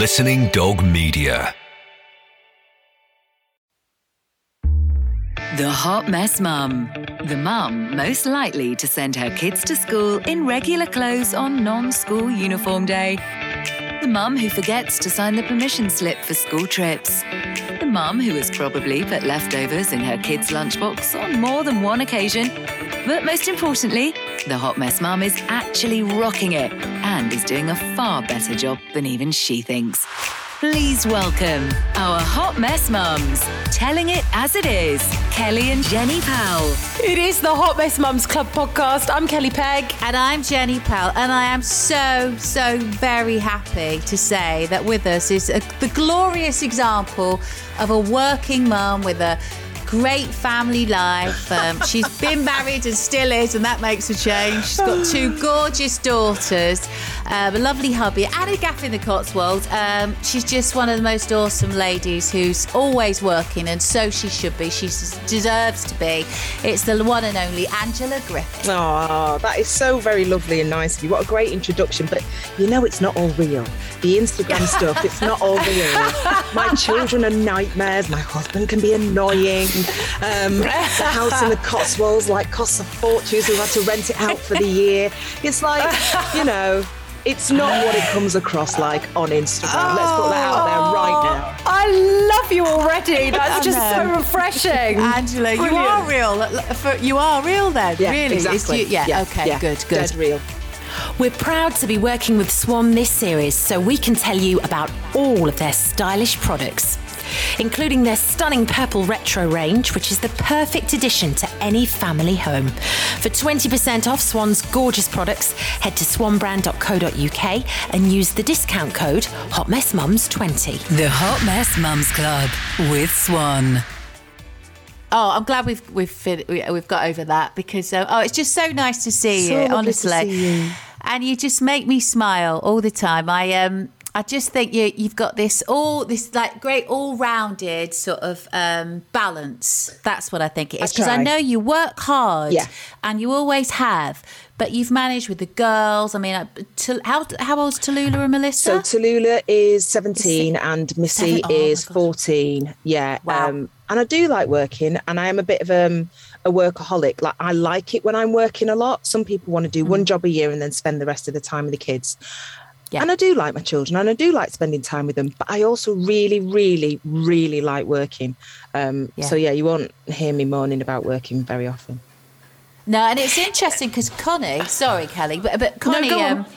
Listening Dog Media. The Hot Mess Mum. The mum most likely to send her kids to school in regular clothes on non-school uniform day. The mum who forgets to sign the permission slip for school trips. The mum who has probably put leftovers in her kids' lunchbox on more than one occasion. But most importantly, the Hot Mess Mum is actually rocking it and is doing a far better job than even she thinks. Please welcome our Hot Mess Mums, telling it as it is, Kelly and Jenny Powell. It is the Hot Mess Mums Club podcast. I'm Kelly Pegg. And I'm Jenny Powell. And I am so very happy to say that with us is the glorious example of a working mum with a great family life. She's been married and still is, and that makes a change. She's got two gorgeous daughters, a lovely hubby, and a gaff in the Cotswolds. She's just one of the most awesome ladies who's always working, and so she should be. She deserves to be. It's the one and only Angela Griffith. Oh, that is so very lovely and nice of you. What a great introduction. But you know it's not all real. The Instagram stuff, it's not all real. My children are nightmares. My husband can be annoying. The house in the Cotswolds costs a fortune, so we had to rent it out for the year. It's it's not what it comes across like on Instagram. Let's put that out there right now. I love you already. That's just so refreshing. Angela, brilliant. You are real. You are real then, yeah, really. Exactly. Good. Dead real. We're proud to be working with Swan this series so we can tell you about all of their stylish products, including their stunning purple retro range, which is the perfect addition to any family home. For 20% off Swan's gorgeous products, head to swanbrand.co.uk and use the discount code HOTMessMums20. The Hot Mess Mums Club with Swan. Oh, I'm glad we've got over that because it's just so nice to see you, honestly. To see you. And you just make me smile all the time. I just think you've got this great all-rounded sort of balance. That's what I think it is. Because I know you work hard, and you always have. But you've managed with the girls. I mean, how old's Tallulah and Melissa? So Tallulah is 17 and Missy is 14. Yeah. Wow. And I do like working, and I am a bit of a workaholic. Like, I like it when I'm working a lot. Some people want to do one job a year and then spend the rest of the time with the kids. Yeah. And I do like my children and I do like spending time with them, but I also really, really, really like working. So you won't hear me moaning about working very often. No, and it's interesting because Connie, sorry, Kelly, but Connie,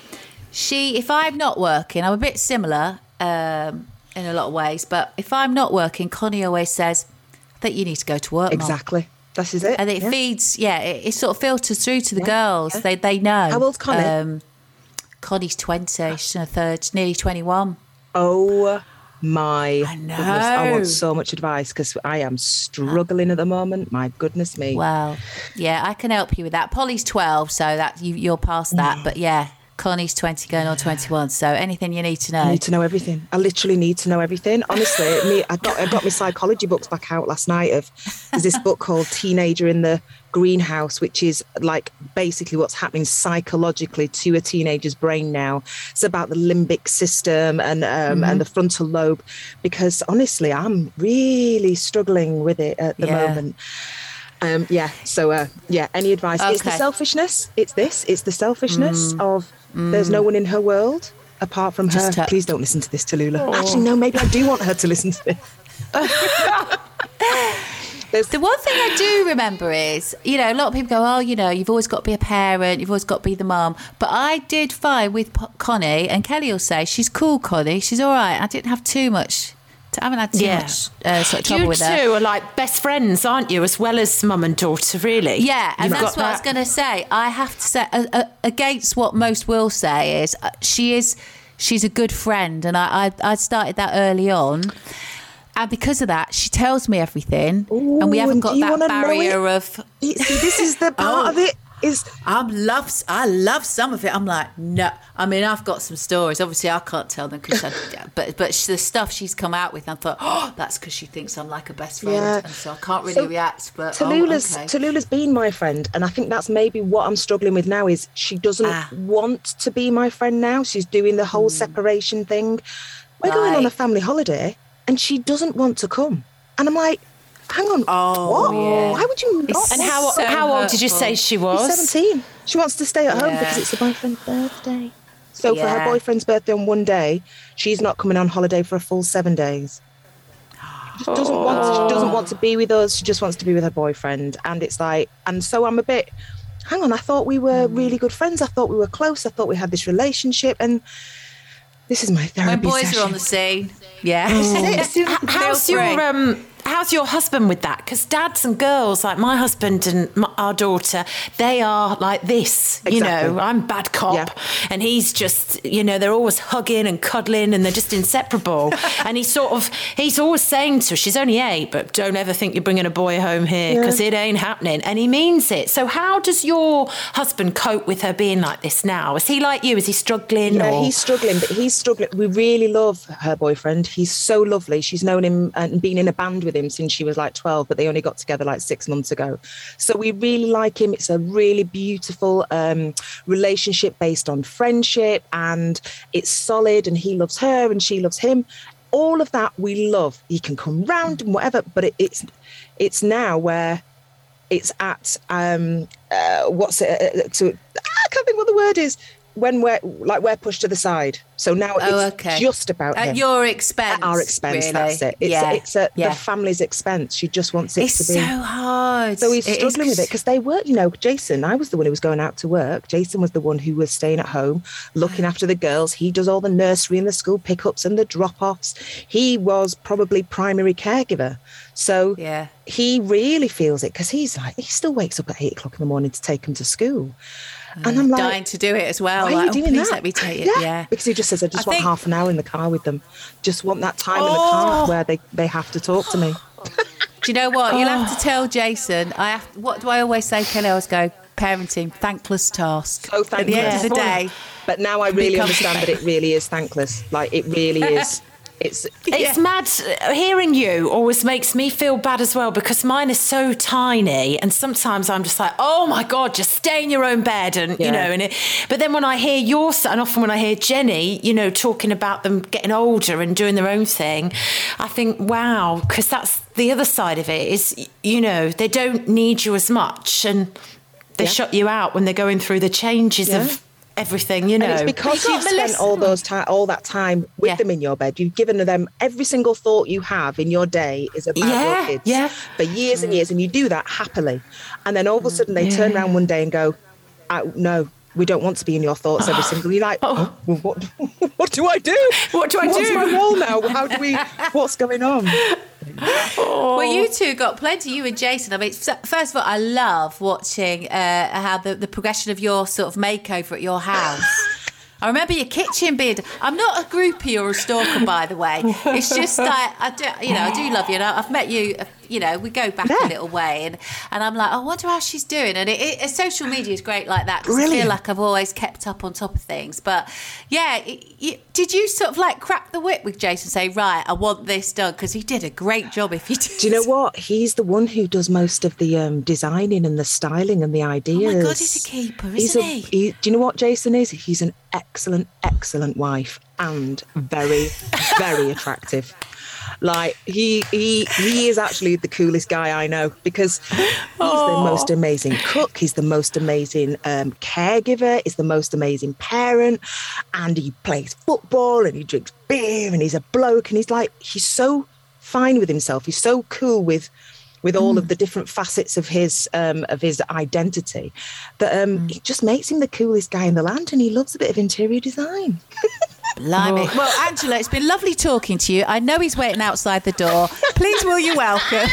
if I'm not working, I'm a bit similar in a lot of ways, but if I'm not working, Connie always says that you need to go to work. Exactly. Mom. This is it. And it feeds, it sort of filters through to the girls. Yeah. They know. How old's Connie? Connie's 20. She's in her third, nearly 21. Oh my goodness. I want so much advice because I am struggling at the moment. My goodness me. Well, yeah, I can help you with that. Polly's 12, so that you're past that. But yeah, Connie's 20 going on 21. So anything you need to know. I need to know everything. I literally need to know everything. Honestly, I got my psychology books back out last night. There's this book called Teenager in the Greenhouse, which is like basically what's happening psychologically to a teenager's brain now. It's about the limbic system and the frontal lobe, because honestly, I'm really struggling with it at the moment. Any advice? Okay. It's the selfishness. It's the selfishness of there's no one in her world apart from her. Please don't listen to this, Tallulah. Actually, no, maybe I do want her to listen to this. The one thing I do remember is, a lot of people go, you've always got to be a parent, you've always got to be the mum. But I did find with Connie, and Kelly will say, she's cool, Connie, she's all right. I didn't have too much. I haven't had too much sort of trouble with her. You two are like best friends, aren't you, as well as mum and daughter, really? Yeah, and that's what I was going to say. I have to say, against what most will say, is she's a good friend, and I started that early on. And because of that, she tells me everything. Ooh, and we haven't got that barrier of... See, this is the part of it. I love some of it. I'm like, no. I mean, I've got some stories. Obviously, I can't tell them, but the stuff she's come out with, I thought, that's because she thinks I'm like a best friend, and so I can't really react. But Tallulah's been my friend, and I think that's maybe what I'm struggling with now. Is she doesn't want to be my friend now? She's doing the whole separation thing. we're going on a family holiday and she doesn't want to come. And I'm like, hang on, what? Yeah. Why would you not? And how old did you say she was? She's 17. She wants to stay at home because it's her boyfriend's birthday. So for her boyfriend's birthday on one day, she's not coming on holiday for a full 7 days. She doesn't want to be with us. She just wants to be with her boyfriend. And it's like, and so I'm a bit, hang on, I thought we were really good friends. I thought we were close. I thought we had this relationship. And this is my therapy When boys session. are on the scene. Yeah. How's your husband with that? Because dads and girls, like my husband and our daughter, they are like this. Exactly. You know, I'm bad cop, and he's just, you know, they're always hugging and cuddling, and they're just inseparable. And he's always saying to her, she's only 8, but don't ever think you're bringing a boy home here because it ain't happening. And he means it. So how does your husband cope with her being like this now? Is he like you? Is he struggling? Yeah, he's struggling, but he's struggling. We really love her boyfriend. He's so lovely. She's known him and been in a band with him since she was like 12, but they only got together like 6 months ago. So we really like him. It's a really beautiful relationship based on friendship, and it's solid, and he loves her and she loves him. All of that we love. He can come round and whatever, but it's now where it's at I can't think what the word is. When we're pushed to the side. So now it's just about him. At your expense. At our expense, really. that's it. It's at the family's expense. She just wants it to be. It's so hard. So he's struggling with it because they work, you know, Jason, I was the one who was going out to work. Jason was the one who was staying at home, looking after the girls. He does all the nursery and the school pickups and the drop-offs. He was probably primary caregiver. So he really feels it because he still wakes up at 8 o'clock in the morning to take them to school. And I'm like, dying to do it as well. Why are you doing please that? Let me take it. Yeah. Because he just says, I just want half an hour in the car with them. Just want that time in the car where they have to talk to me. Do you know what? You'll have to tell Jason. What do I always say, Kelly? I always go, parenting, thankless task. So thankless. At the end of the day. But now I really understand that it really is thankless. Like, it really is. It's mad. Hearing you always makes me feel bad as well because mine is so tiny, and sometimes I'm just like, oh my God, just stay in your own bed, and you know. But then when I hear your son, and often when I hear Jenny, you know, talking about them getting older and doing their own thing, I think, wow, because that's the other side of it is, you know, they don't need you as much, and they shut you out when they're going through the changes of everything, you know. And it's because you've spent all that time with them in your bed. You've given them every single thought you have in your day is about your kids for years and years, and you do that happily. And then all of a sudden they turn around one day and go, no, we don't want to be in your thoughts every single. You're like, well, what do I do? What do I do? What's my role now? What's going on? Well, you two got plenty, you and Jason. I mean, first of all, I love watching how the progression of your sort of makeover at your house. I remember your kitchen being. I'm not a groupie or a stalker, by the way. It's just like I do love you. And I've met you. You know, we go back a little way, and I'm like, I wonder how she's doing. And social media is great like that because I feel like I've always kept up on top of things. But yeah, did you sort of like crack the whip with Jason? Say, right, I want this done, because he did a great job. If you did. Do you know what? He's the one who does most of the designing and the styling and the ideas. Oh my God, he's a keeper, isn't he? Do you know what Jason is? He's an excellent wife and very, very attractive. Like he is actually the coolest guy I know, because he's the most amazing cook, he's the most amazing caregiver, he's the most amazing parent, and he plays football and he drinks beer and he's a bloke, and he's so fine with himself, he's so cool with all of the different facets of his identity that it just makes him the coolest guy in the land, and he loves a bit of interior design. Blimey. Well, Angela, it's been lovely talking to you. I know he's waiting outside the door. Please, will you welcome?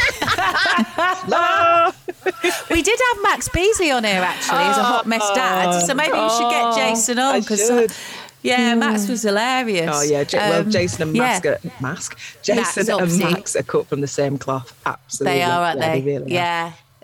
We did have Max Beasley on here, actually, as a hot mess dad. So maybe you should get Jason on. Max was hilarious. Oh, yeah. Jason and Jason and Max are cut from the same cloth. Absolutely. They are, aren't they? They really are. Yeah.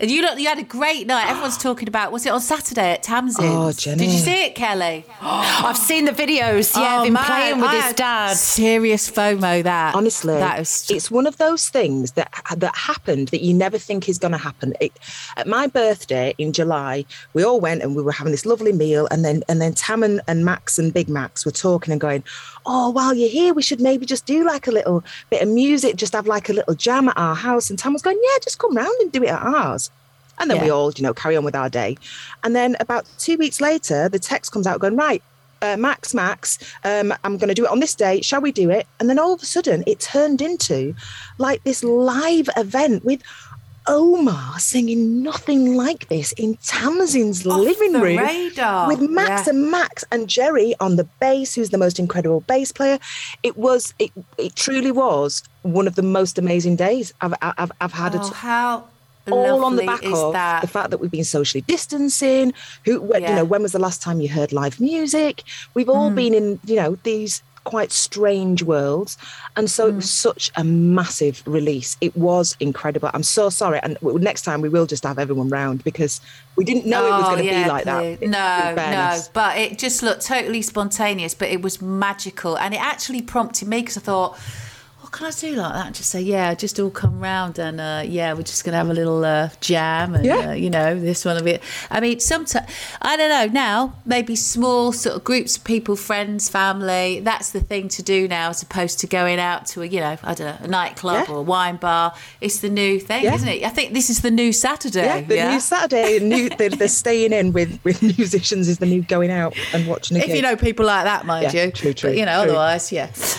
And you had a great night. Everyone's talking about, was it on Saturday at Tamsin's? Oh, Jenny. Did you see it, Kelly? I've seen the videos. Yeah, been playing with his dad. Serious FOMO, that. Honestly, that it's one of those things that happened that you never think is going to happen. At my birthday in July, we all went and we were having this lovely meal, and then Tam and Max and Big Max were talking and going, oh, while you're here, we should maybe just do like a little bit of music, just have like a little jam at our house. And Tam was going, yeah, just come round and do it at ours. And then we all, carry on with our day. And then about 2 weeks later, the text comes out going, right, Max, I'm going to do it on this day. Shall we do it? And then all of a sudden it turned into like this live event with Omar singing Nothing Like This in Tamsin's living room radar. With Max and Max and Jerry on the bass, who's the most incredible bass player. It truly was one of the most amazing days I've had. How all on the back is of that? The fact that we've been socially distancing. When was the last time you heard live music? We've all been in, these quite strange worlds, and so it was such a massive release. It was incredible. I'm so sorry, and next time we will just have everyone round, because we didn't know it was going to be like that. No, but it just looked totally spontaneous, but it was magical, and it actually prompted me, because I thought, what can I do like that? Just say, just all come round, and we're just going to have a little jam, and this one will be. I mean, sometimes I don't know. Now maybe small sort of groups of people, friends, family. That's the thing to do now, as opposed to going out to a nightclub or a wine bar. It's the new thing, isn't it? I think this is the new Saturday. New Saturday. The staying in with musicians is the new going out and watching a gig. If you know people like that, mind you. True. But otherwise,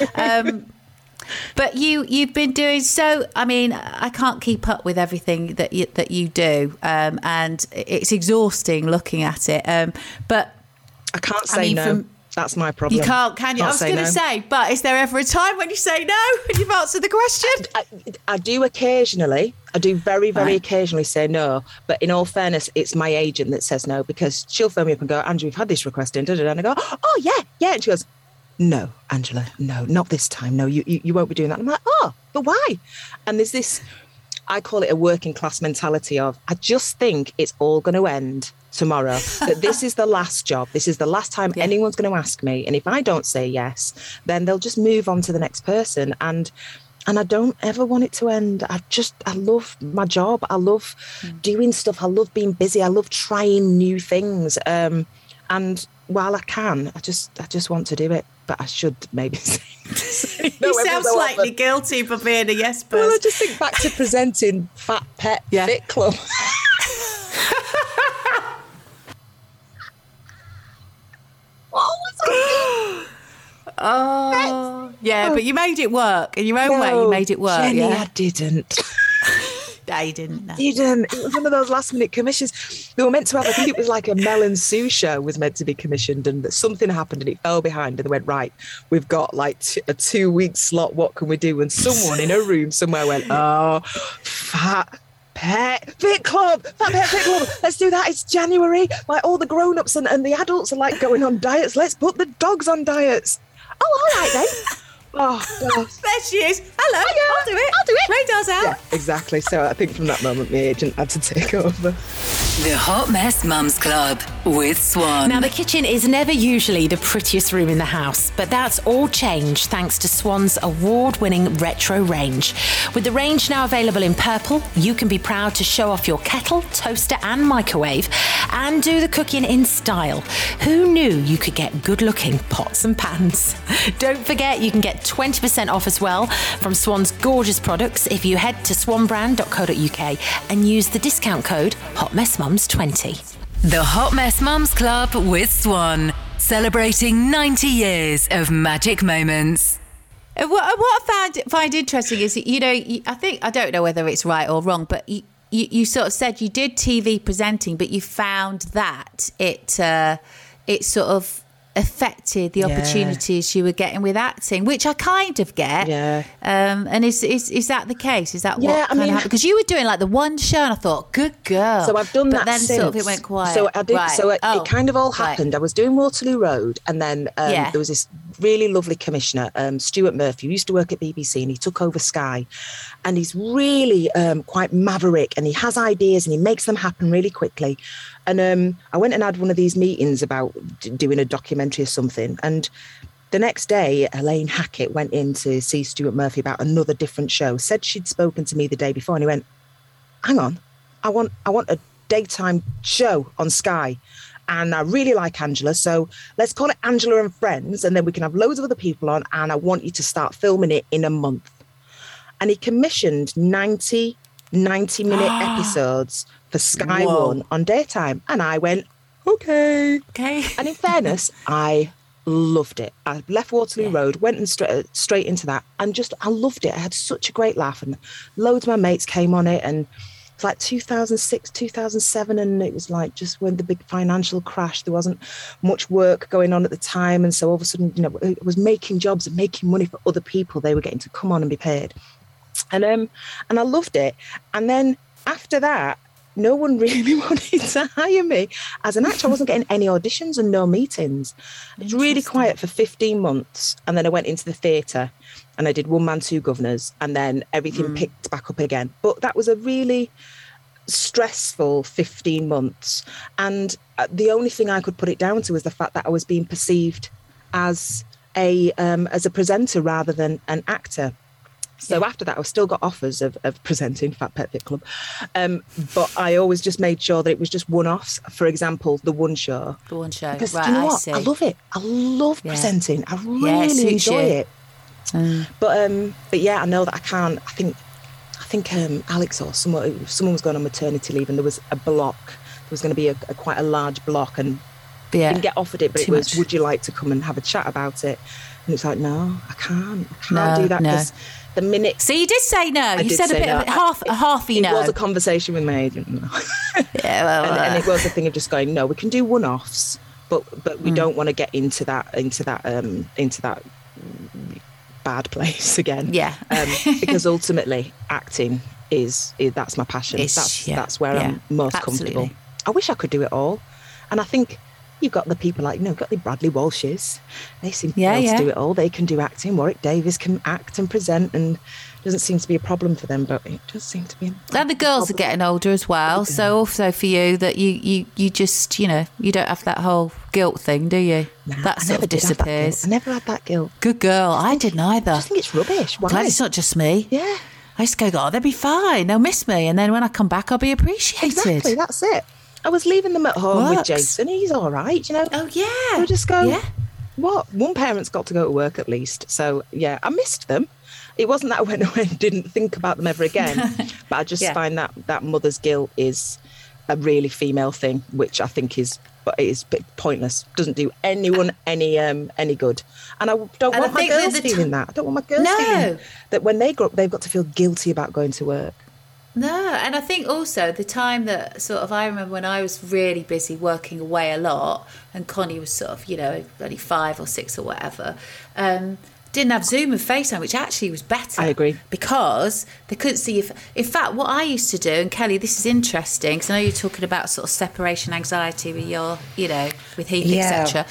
But you've been doing so. I mean, I can't keep up with everything that you do, and it's exhausting looking at it. But I can't say no. That's my problem. You can't, can you? I was going to say, but is there ever a time when you say no and you've answered the question? I do occasionally. I do very, very occasionally say no. But in all fairness, it's my agent that says no, because she'll phone me up and go, Andrew, we've had this request in, and I go, oh yeah. And she goes, no, Angela, no, not this time. No, you won't be doing that. I'm like, oh, but why? And there's this, I call it a working class mentality of, I just think it's all going to end tomorrow. That this is the last job. This is the last time anyone's going to ask me. And if I don't say yes, then they'll just move on to the next person. And I don't ever want it to end. I love my job. I love doing stuff. I love being busy. I love trying new things. And while I can, I just want to do it. But I should maybe say no. You sound slightly guilty for being a yes person. Well, I just think back to presenting Fat Pet Fit Club. But you made it work in your own way. You made it work. Jenny, I didn't. No, you didn't. No. It was one of those last minute commissions. They were meant to have, I think it was like a Mel and Sue show was meant to be commissioned, and something happened and it fell behind, and they went, right, we've got like a 2-week slot. What can we do? And someone in a room somewhere went, Fat Pet Fit Club. Let's do that. It's January. Like all the grown-ups and the adults are like going on diets. Let's put the dogs on diets. Oh, all right then. Oh, gosh. There she is. Hello. I'll do it. Radar's out. Yeah, exactly. So I think from that moment, my agent had to take over. The Hot Mess Mums Club with Swan. Now, the kitchen is never usually the prettiest room in the house, but that's all changed thanks to Swan's award-winning retro range. With the range now available in purple, you can be proud to show off your kettle, toaster and microwave and do the cooking in style. Who knew you could get good-looking pots and pans? Don't forget, you can get 20% off as well from Swan's gorgeous products if you head to swanbrand.co.uk and use the discount code HOTMessMums20. The Hot Mess Mums Club with Swan, celebrating 90 years of magic moments. What I find interesting is, I don't know whether it's right or wrong, but you sort of said you did TV presenting, but you found that it sort of affected the opportunities you were getting with acting, which I kind of get. Yeah. And is that the case? Is that what Yeah, I mean, happened? Because you were doing like the one show, and I thought, good girl. So I've done but that then since. sort of it went quiet. So I did. Right. So it kind of all Right. happened. I was doing Waterloo Road, and then there was this really lovely commissioner, Stuart Murphy, who used to work at BBC, and he took over Sky, and he's really quite maverick, and he has ideas, and he makes them happen really quickly. And I went and had one of these meetings about doing a documentary or something, and the next day, Elaine Hackett went in to see Stuart Murphy about another different show, said she'd spoken to me the day before, and he went, hang on, I want a daytime show on Sky, and I really like Angela, so let's call it Angela and Friends, and then we can have loads of other people on, and I want you to start filming it in a month. And he commissioned 90-minute episodes for Sky One on daytime, and I went, okay. And in fairness, I loved it. I left Waterloo Road, went and straight into that, and I loved it. I had such a great laugh, and loads of my mates came on it, and it's like 2006, 2007, and it was like just when the big financial crash, there wasn't much work going on at the time, and so all of a sudden, it was making jobs and making money for other people. They were getting to come on and be paid, and I loved it. And then after that, no one really wanted to hire me as an actor. I wasn't getting any auditions and no meetings. It was really quiet for 15 months. And then I went into the theatre and I did One Man, Two Governors, and then everything picked back up again. But that was a really stressful 15 months. And the only thing I could put it down to was the fact that I was being perceived as a presenter rather than an actor. So after that, I still got offers of presenting Fat Pet Fit Club. But I always just made sure that it was just one-offs. For example, the one show. The one show, because right, you know what? see. I love it. I love presenting. I really enjoy it. But yeah, I know that I can't. I think Alex or someone was going on maternity leave, and there was a block. There was going to be a quite a large block, and didn't get offered it, but it was, would you like to come and have a chat about it? And it's like, no, I can't do that, because the minute... So you did say no. You said a bit of a halfy no. It was a conversation with my agent. No. And it was a thing of just going, no, we can do one-offs, but we don't want to get into that bad place again. Yeah. Because ultimately, acting that's my passion. That's where I'm most comfortable. I wish I could do it all, and I think you've got the people like, got the Bradley Walshes. They seem to be able to do it all. They can do acting. Warwick Davis can act and present, and it doesn't seem to be a problem for them, but it does seem to be. And the girls are getting older as well. So also for you, that you just, you don't have that whole guilt thing, do you? That sort of disappears. I never had that guilt. Good girl. I didn't either. I just think it's rubbish. Why? Glad it's not just me. Yeah. I used to go, they'll be fine. They'll miss me. And then when I come back, I'll be appreciated. Exactly. That's it. I was leaving them at home with Jason. He's all right, Oh, yeah. I just go, what? One parent's got to go to work at least. So, yeah, I missed them. It wasn't that I went away and didn't think about them ever again. But I just find that mother's guilt is a really female thing, which I think is a bit pointless. Doesn't do anyone any good. And I don't want my girls feeling that. I don't want my girls feeling that when they grow up, they've got to feel guilty about going to work. No, and I think also the time that sort of, I remember when I was really busy working away a lot, and Connie was sort of, only 5 or 6 or whatever, didn't have Zoom and FaceTime, which actually was better. I agree. Because they couldn't see if... In fact, what I used to do, and Kelly, this is interesting, because I know you're talking about sort of separation anxiety with your, with Heath, etc.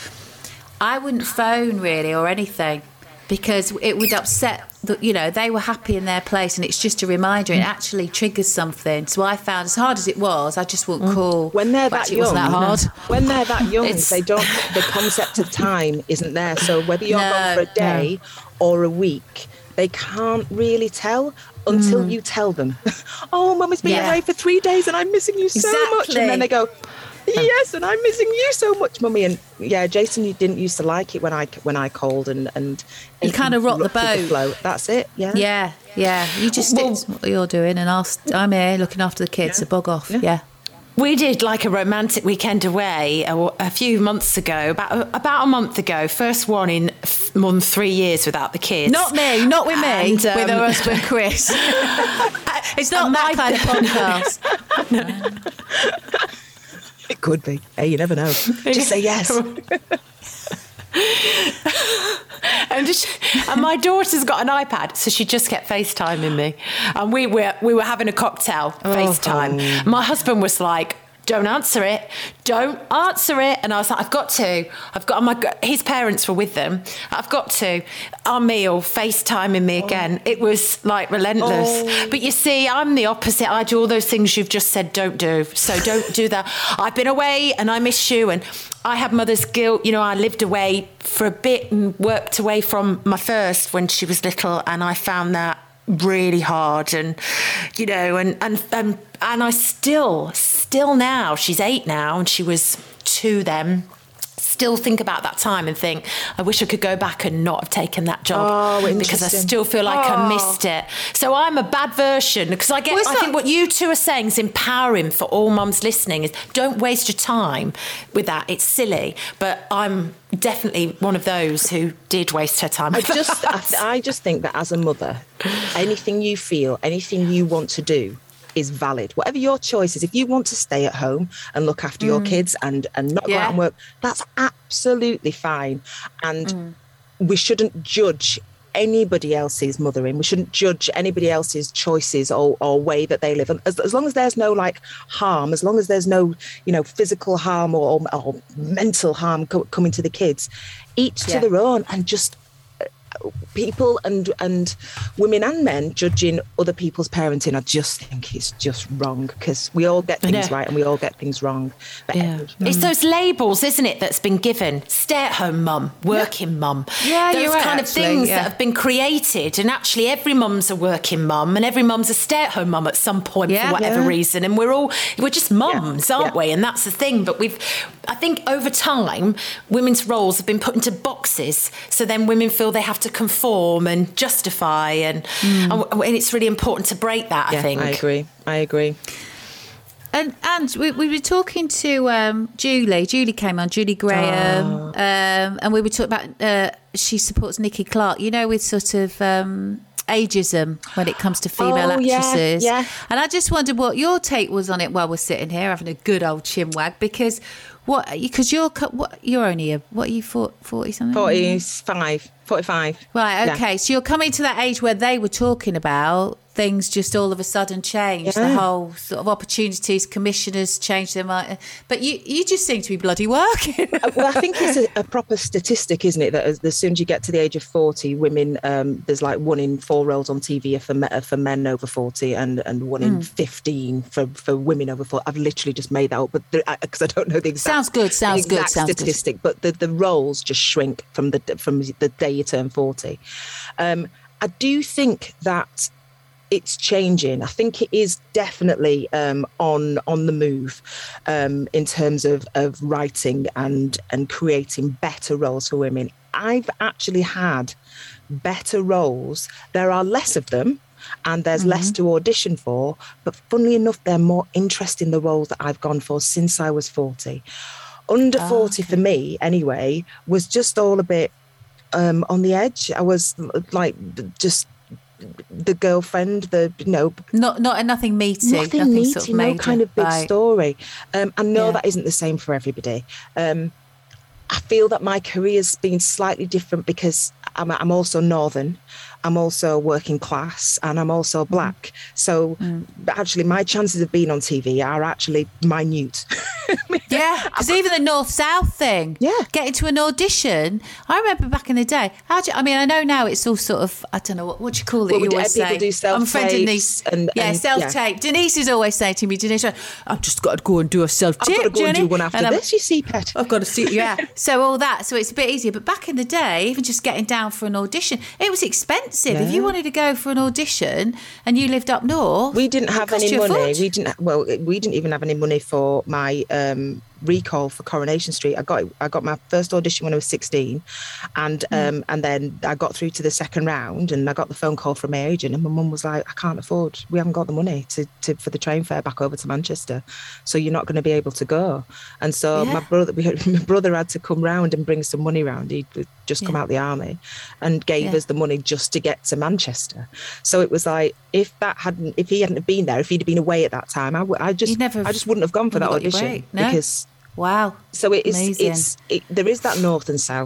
I wouldn't phone really or anything, because it would upset they were happy in their place, and it's just a reminder. It actually triggers something. So I found, as hard as it was, I just wouldn't call. When they're that young, it wasn't that hard. When they're that young, they don't. The concept of time isn't there. So whether you're gone for a day or a week, they can't really tell until you tell them. Oh, Mummy's been away for 3 days, and I'm missing you so much. And then they go, yes, and I'm missing you so much, Mummy. And Jason, you didn't used to like it when I called and you kind of rocked the boat. That's it. Yeah. You just stick to what you're doing, and I'm here looking after the kids. So bog off. Yeah. We did like a romantic weekend away a few months ago, about a month ago. First one in more than 3 years without the kids. Not with me, with her husband Chris. It's not that kind of podcast. It could be. Hey, you never know. Just say yes. And my daughter's got an iPad, so she just kept FaceTiming me. And we were having a cocktail FaceTime. My husband was like, don't answer it. Don't answer it. And I was like, I've got to. His parents were with them. I've got to. Our meal, FaceTiming me again. It was like relentless. But you see, I'm the opposite. I do all those things you've just said don't do. So don't do that. I've been away and I miss you. And I had mother's guilt. You know, I lived away for a bit and worked away from my first when she was little. And I found that really hard. And, you know, and I still now, she's 8 now and she was 2 then, still think about that time and think, I wish I could go back and not have taken that job because I still feel like I missed it. So I'm a bad version because I think what you two are saying is empowering for all mums listening is don't waste your time with that. It's silly, but I'm definitely one of those who did waste her time. I just think that as a mother, anything you feel, anything you want to do is valid. Whatever your choice is, if you want to stay at home and look after your kids and not go out and work, that's absolutely fine. And we shouldn't judge anybody else's mothering. We shouldn't judge anybody else's choices or way that they live. And as long as there's no like harm, as long as there's no, you know, physical harm or mental harm coming to the kids, each to their own. And just people and women and men judging other people's parenting, I just think it's just wrong because we all get things right and we all get things wrong. But it's those labels, isn't it, that's been given: stay-at-home mum, working mum. Yeah, those you're right, kind of things that have been created, and actually every mum's a working mum and every mum's a stay-at-home mum at some point for whatever reason, and we're just mums, aren't we? And that's the thing. But I think over time, women's roles have been put into boxes, so then women feel they have to conform and justify, and it's really important to break that. I think. I agree. And we were talking to Julie. Julie came on, Julie Graham, and we were talking about she supports Nikki Clark. You know, with sort of ageism when it comes to female actresses. Yeah. And I just wondered what your take was on it while we're sitting here having a good old chinwag, because you're only what are you 40 something? 45. Right, okay. Yeah. So you're coming to that age where they were talking about things just all of a sudden changed. The whole sort of opportunities, commissioners changed their mind. But you just seem to be bloody working. Well, I think it's a proper statistic, isn't it, that as soon as you get to the age of 40, women, there's like 1 in 4 roles on TV are for men over 40 and 1 in 15 for women over 40. I've literally just made that up, but because I don't know the exact statistic, but the roles just shrink from the day you turn 40. I do think that it's changing. I think it is definitely on the move in terms of writing and creating better roles for women. I've actually had better roles. There are less of them and there's less to audition for, but funnily enough, they're more interesting, the roles that I've gone for since I was 40. Under 40 for me, anyway, was just all a bit on the edge. I was like just the girlfriend, nothing meaty, nothing sort of major, no kind of big story. I know that isn't the same for everybody. I feel that my career's been slightly different because I'm also Northern, I'm also working class, and I'm also black. So actually my chances of being on TV are actually minute. Yeah, because even the North-South thing, getting to an audition, I remember back in the day, I know now it's all sort of, I don't know, what do you call it? You always say, do self-tape. I'm friend Denise. Self-tape. Yeah. Denise is always saying to me, I've just got to go and do a self-tape, I've got to go and do one after this, you see, Pet. I've got to see, So all that, so it's a bit easier. But back in the day, even just getting down for an audition, it was expensive. If you wanted to go for an audition and you lived up north, we didn't have any money. We didn't even have any money for my recall for Coronation Street. I got my first audition when I was 16, and then I got through to the second round, and I got the phone call from my agent, and my mum was like, I can't afford, we haven't got the money for the train fare back over to Manchester, so you're not going to be able to go. And so my brother had to come round and bring some money round. He'd just come out the army and gave us the money just to get to Manchester. So it was like, if he hadn't been there, if he'd been away at that time, I just wouldn't have gone for that audition. Wow. So there is that north and south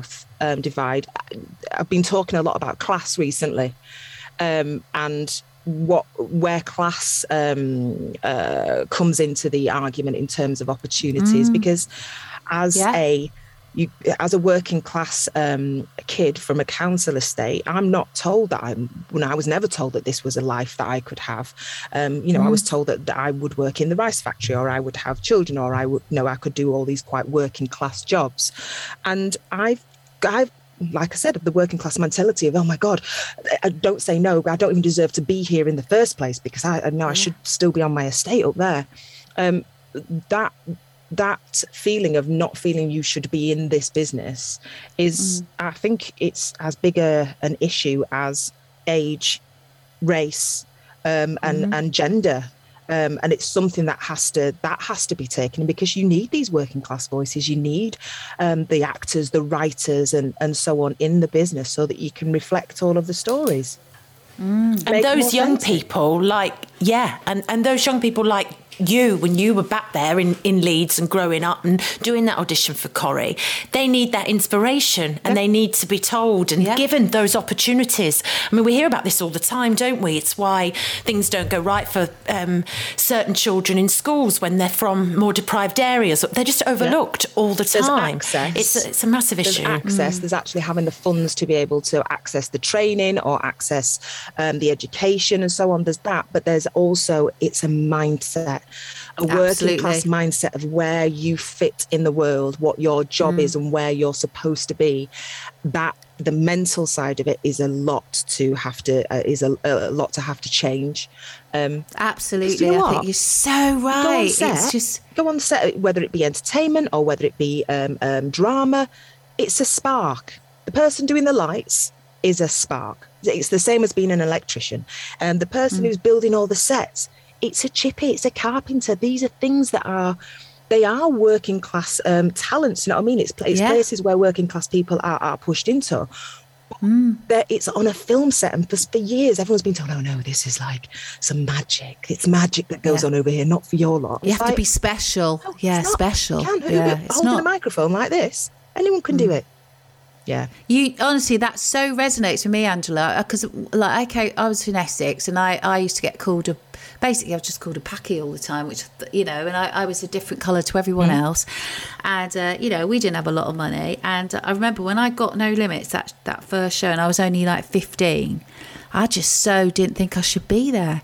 divide. I've been talking a lot about class recently, and where class comes into the argument in terms of opportunities, because as a working class kid from a council estate, I'm not told that I was never told that this was a life that I could have. I was told that I would work in the rice factory, or I would have children, or I could do all these quite working class jobs. And I've like I said, of the working class mentality of, oh my God, I don't say no, but I don't even deserve to be here in the first place, because I know I should still be on my estate up there. That feeling of not feeling you should be in this business is, I think it's as big an issue as age, race, and gender. And it's something that has to be taken, because you need these working class voices. You need the actors, the writers, and so on in the business, so that you can reflect all of the stories. And those young people and those young people like you, when you were back there in Leeds and growing up and doing that audition for Corrie, they need that inspiration, and they need to be told and given those opportunities. I mean, we hear about this all the time, don't we? It's why things don't go right for certain children in schools when they're from more deprived areas. They're just overlooked all the time. There's access. It's a massive issue. There's access. There's actually having the funds to be able to access the training or access the education and so on. There's that, but there's also, it's a mindset. A working class mindset of where you fit in the world, what your job is and where you're supposed to be. That the mental side of it is a lot to have to change. Absolutely, I think you're so right. Go on set, whether it be entertainment or whether it be drama. It's a spark. The person doing the lights is a spark. It's the same as being an electrician. And the person who's building all the sets, it's a chippy, it's a carpenter. These are things that are working class talents. You know what I mean? It's places where working class people are pushed into. It's on a film set, and for years everyone's been told, oh no, this is like some magic. It's magic that goes on over here, not for your lot. You have to be special. No, special. You can't. Holding a microphone like this, anyone can do it. Yeah. You honestly, that so resonates with me, Angela, because I was in Essex, and I used to get called basically I was just called a Paki all the time, which, and I was a different colour to everyone else. And, we didn't have a lot of money. And I remember when I got No Limits, that first show, and I was only like 15, I just so didn't think I should be there.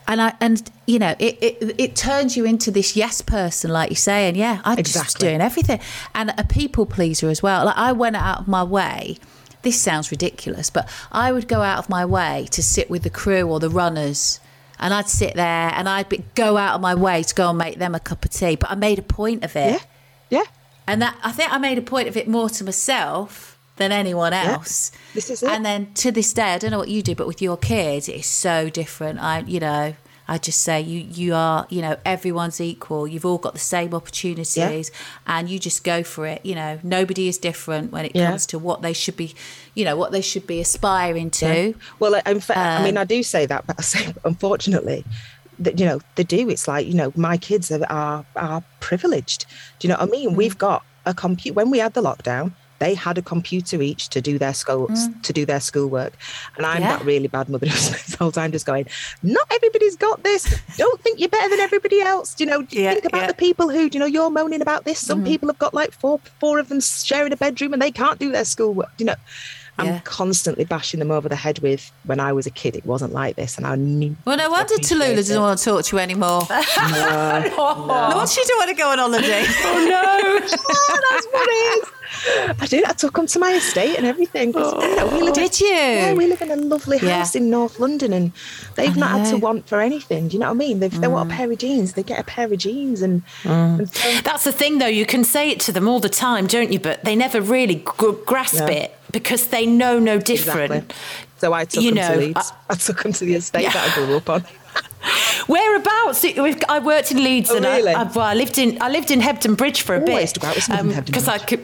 It turns you into this yes person, like you say. And I just was doing everything. And a people pleaser as well. Like, I went out of my way. This sounds ridiculous, but I would go out of my way to sit with the crew or the runners. And I'd sit there and go out of my way to go and make them a cup of tea. But I made a point of it. Yeah. And I think I made a point of it more to myself than anyone else. This is it. And then to this day, I don't know what you do, but with your kids, it's so different. I just say you are, everyone's equal. You've all got the same opportunities, and you just go for it. Nobody is different when it comes to what they should be, what they should be aspiring to. Yeah. Well, I do say that, but I say, unfortunately, that, they do. It's like, my kids are privileged. Do you know what I mean? We've got a computer. When we had the lockdown, they had a computer each to do their schoolwork, and I'm that really bad mother who's this whole time just going, not everybody's got this. Don't think you're better than everybody else. Think about the people who, you're moaning about this. Some people have got like four of them sharing a bedroom and they can't do their schoolwork. I'm constantly bashing them over the head with, when I was a kid, it wasn't like this, and I knew. Well, no wonder Tallulah doesn't want to talk to you anymore. No. Nor she don't want to go on holiday. Oh no, that's what it is. I did. I took them to my estate and everything. Did you? Yeah, we live in a lovely house in North London, and they've not had to want for anything. Do you know what I mean? If they want a pair of jeans, they get a pair of jeans. And so, that's the thing, though. You can say it to them all the time, don't you? But they never really grasp it, because they know no different. Exactly. So I took them to Leeds. I took them to the estate that I grew up on. Whereabouts? I worked in Leeds, and really? I lived in Hebden Bridge for a bit. I used to go out with someone in Hebden Bridge.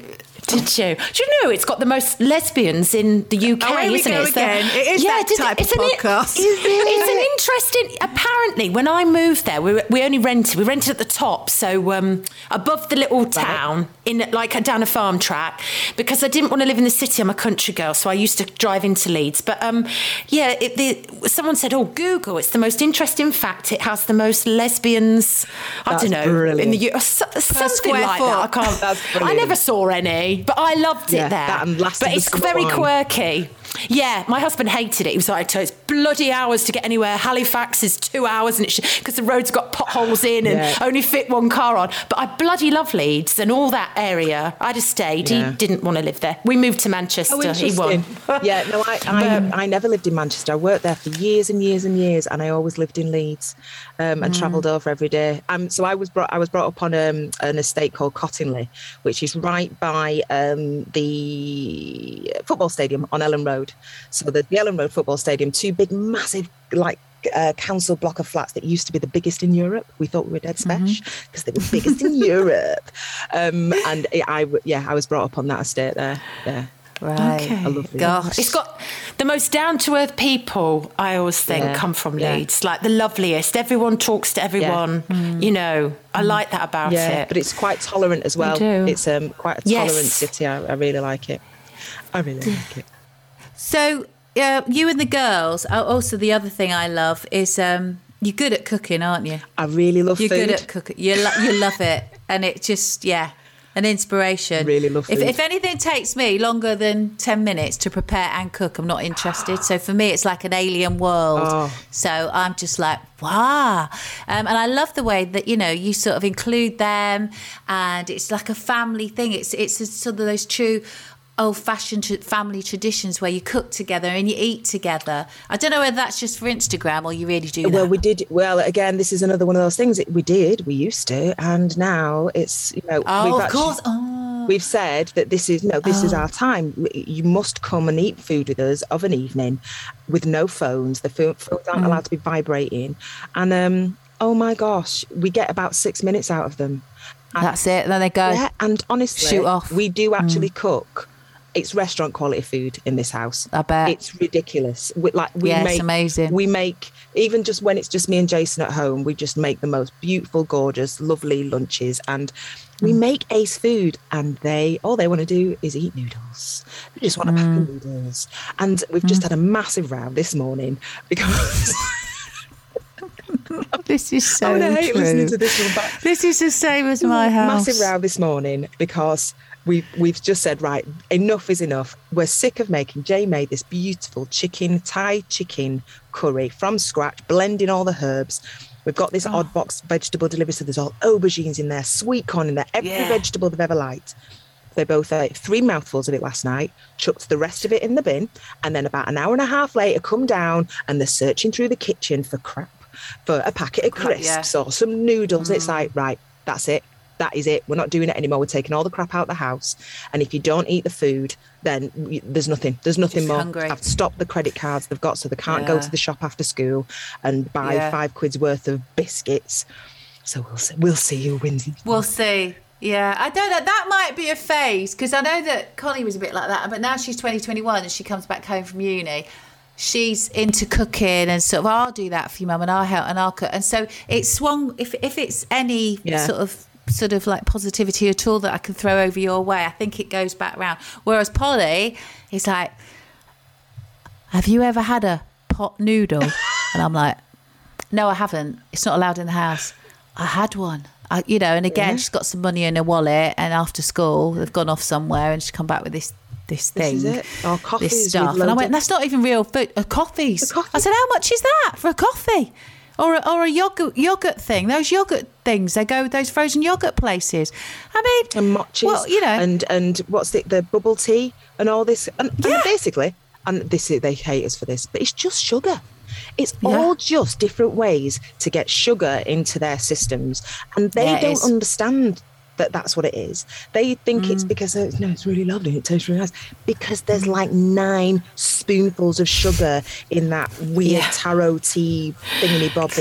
Did you? Do you know it's got the most lesbians in the UK, here we isn't go it? again. It is that type of podcast. It's an interesting. Apparently, when I moved there, we only rented. We rented at the top, so above the little town, down a farm track, because I didn't want to live in the city. I'm a country girl, so I used to drive into Leeds. But someone said, "Oh, Google. It's the most interesting fact. It has the most lesbians." I don't know. Brilliant. In the something like foot. that. I can't. That's I brilliant. never saw any, but I loved it there. That and Last but of the it's Summer very Wine. quirky. Yeah, my husband hated it. He was like, "It's bloody hours to get anywhere. Halifax is 2 hours, and because the road's got potholes in and only fit one car on." But I bloody love Leeds and all that area. I'd have stayed. Yeah. He didn't want to live there. We moved to Manchester. Oh, He won. interesting. Yeah, no, I never lived in Manchester. I worked there for years and years and years, and I always lived in Leeds and travelled over every day. So I was brought up on an estate called Cottingley, which is right by the football stadium on Ellen Road. So the Ellen Road football stadium, two big, massive, council block of flats that used to be the biggest in Europe. We thought we were dead special because they were biggest in Europe. I was brought up on that estate there. Yeah. Right. Okay. I love Leeds. Gosh. It's got the most down-to-earth people, I always think, come from Leeds. Like the loveliest. Everyone talks to everyone. You know, I like that about it. But it's quite tolerant as well. do. It's quite a tolerant city. I really like it. I really like it. So, you and the girls, also the other thing I love is you're good at cooking, aren't you? I really love You're food. good at cooking. You love it. And it just, an inspiration. Really love food. If anything takes me longer than 10 minutes to prepare and cook, I'm not interested. So for me, it's like an alien world. Oh. So I'm just like, wow. And I love the way that, you sort of include them and it's like a family thing. It's sort of those true old-fashioned family traditions where you cook together and you eat together. I don't know whether that's just for Instagram or you really do that. Well, we did. Well, again, this is another one of those things. We used to, and now it's we've said that this is our time. You must come and eat food with us of an evening, with no phones. The phones aren't allowed to be vibrating, and oh my gosh, we get about 6 minutes out of them. And that's it. Then they go. Yeah, and honestly, shoot off. We do actually cook. It's restaurant quality food in this house. I bet. It's ridiculous. It's amazing. We make, even just when it's just me and Jason at home, we just make the most beautiful, gorgeous, lovely lunches. And we make ace food, and all they want to do is eat noodles. They just want a pack of noodles. And we've just had a massive row this morning because... This is so I hate true. listening to this one back. This is the same as my house. Massive row this morning because we've just said, right, enough is enough. We're sick of making. Jay made this beautiful Thai chicken curry from scratch, blending all the herbs. We've got this odd box vegetable delivery, so there's all aubergines in there, sweet corn in there, every vegetable they've ever liked. They both ate 3 mouthfuls of it last night, chucked the rest of it in the bin, and then about an hour and a half later come down and they're searching through the kitchen for crap, for a packet of crisps or some noodles. It's like, right, that's it. That is it. We're not doing it anymore. We're taking all the crap out of the house. And if you don't eat the food, then there's nothing. There's nothing more. Hungry. I've stopped the credit cards they've got, so they can't go to the shop after school and buy £5 worth of biscuits. So we'll see who wins. We'll see. Yeah, I don't know. That might be a phase because I know that Connie was a bit like that, but now she's 21 and she comes back home from uni. She's into cooking and sort of, I'll do that for you, Mum, and I'll help and I'll cook. And so it's swung. If it's any sort of like positivity at all that I can throw over your way, I think it goes back round. Whereas Polly is like, have you ever had a pot noodle? And I'm like, no, I haven't. It's not allowed in the house. I had one. And again, she's got some money in her wallet, and after school, they've gone off somewhere, and she's come back with this thing, This is it. Or coffees this stuff. with And I loads went, of- that's not even real food. Coffees. I said, how much is that for a coffee? Or a yogurt thing. Those yogurt things, they go those frozen yogurt places. I mean, and mochis, and what's the bubble tea and all this, and basically, and they hate us for this, but it's just sugar. It's all just different ways to get sugar into their systems, and they don't understand that that's what it is. They think it's because it's really lovely, it tastes really nice, because there's like 9 spoonfuls of sugar in that weird taro tea thingy bob that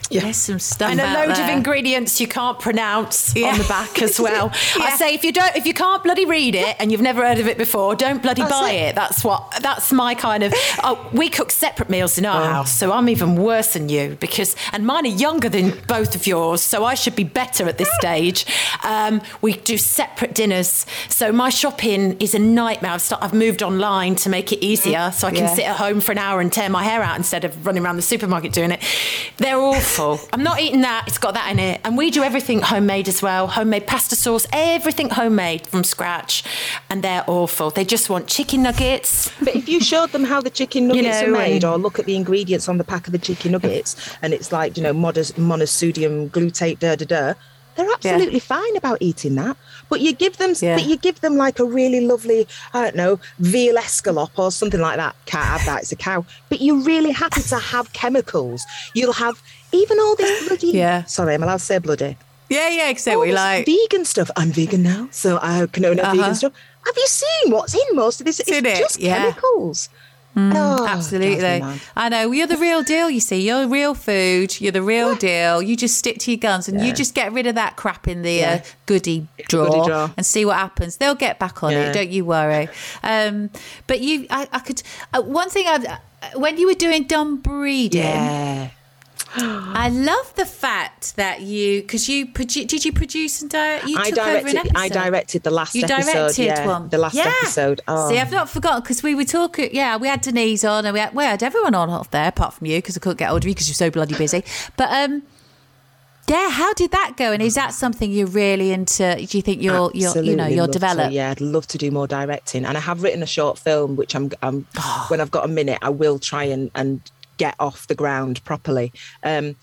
There's some stuff and a out load there. of ingredients you can't pronounce Yeah. on the back as well. Yeah. I say if you can't bloody read it and you've never heard of it before, don't bloody buy it. That's my kind of. We cook separate meals in our house, so I'm even worse than you and mine are younger than both of yours, so I should be better at this stage. We do separate dinners, so my shopping is a nightmare. I've moved online to make it easier, so I can sit at home for an hour and tear my hair out instead of running around the supermarket doing it. They're awful. I'm not eating that. It's got that in it. And we do everything homemade as well. Homemade pasta sauce, everything homemade from scratch. And they're awful. They just want chicken nuggets. But if you showed them how the chicken nuggets are made, or look at the ingredients on the pack of the chicken nuggets, and it's like, monosodium glutate, they're absolutely fine about eating that. But you give them like a really lovely, I don't know, veal escalope or something like that. Can't have that, it's a cow. But you're really happy to have chemicals. You'll have even all this bloody... Sorry, I'm allowed to say bloody. Yeah, exactly. Like vegan stuff. I'm vegan now, so I can own vegan stuff. Have you seen what's in most of this? It's just chemicals. Absolutely. I know. You're the real deal, you see. You're real food. You're the real deal. You just stick to your guns and you just get rid of that crap in the goodie drawer and see what happens. They'll get back on it. Don't you worry. But I could... one thing, when you were doing dumb breeding... I love the fact that did you produce and direct? I directed the last episode. You directed one. The last episode. Oh. See, I've not forgotten because we were talking. Yeah, we had Denise on and we had everyone on off there apart from you because I couldn't get hold of you because you're so bloody busy. But how did that go? And is that something you're really into? Do you think you'll develop? Yeah, I'd love to do more directing, and I have written a short film which I'm when I've got a minute, I will try and get off the ground properly. I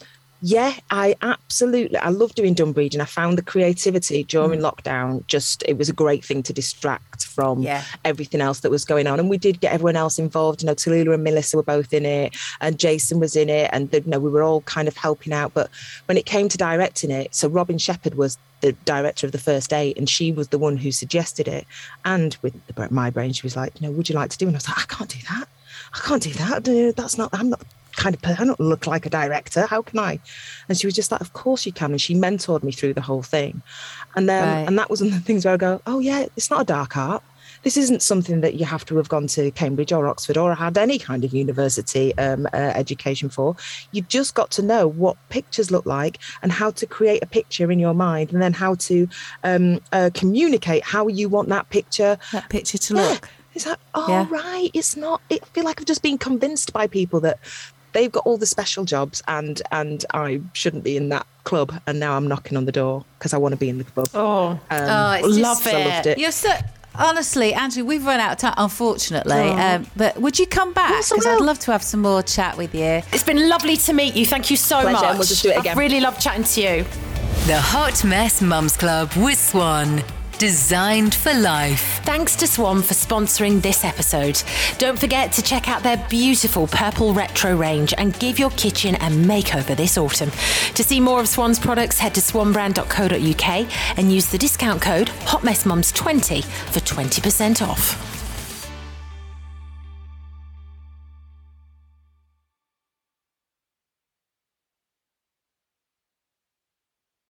love doing dumb breeding. I found the creativity during lockdown, it was a great thing to distract from everything else that was going on. And we did get everyone else involved. Tallulah and Melissa were both in it, and Jason was in it, and we were all kind of helping out. But when it came to directing it, so Robin Shepherd was the director of the first 8, and she was the one who suggested it. And with my brain, she was like, would you like to do it? And I was like, I can't do that. I'm not the kind of person. I don't look like a director. How can I? And she was just like, of course you can. And she mentored me through the whole thing. And then, and that was one of the things where I go, oh yeah, it's not a dark art. This isn't something that you have to have gone to Cambridge or Oxford or had any kind of university education for. You've just got to know what pictures look like and how to create a picture in your mind, and then how to communicate how you want that picture to look. It's like, right, it's not... I feel like I've just been convinced by people that they've got all the special jobs and I shouldn't be in that club, and now I'm knocking on the door because I want to be in the club. Love it. I loved it. You're so... Honestly, Andrew, we've run out of time, unfortunately. But would you come back? Because I'd love to have some more chat with you. It's been lovely to meet you. Thank you so much. We'll just do it again. I've really loved chatting to you. The Hot Mess Mums Club with Swan. Designed for life. Thanks to Swan for sponsoring this episode. Don't forget to check out their beautiful purple retro range and give your kitchen a makeover this autumn. To see more of Swan's products, head to swanbrand.co.uk and use the discount code HOTMESSMUMS20 for 20% off.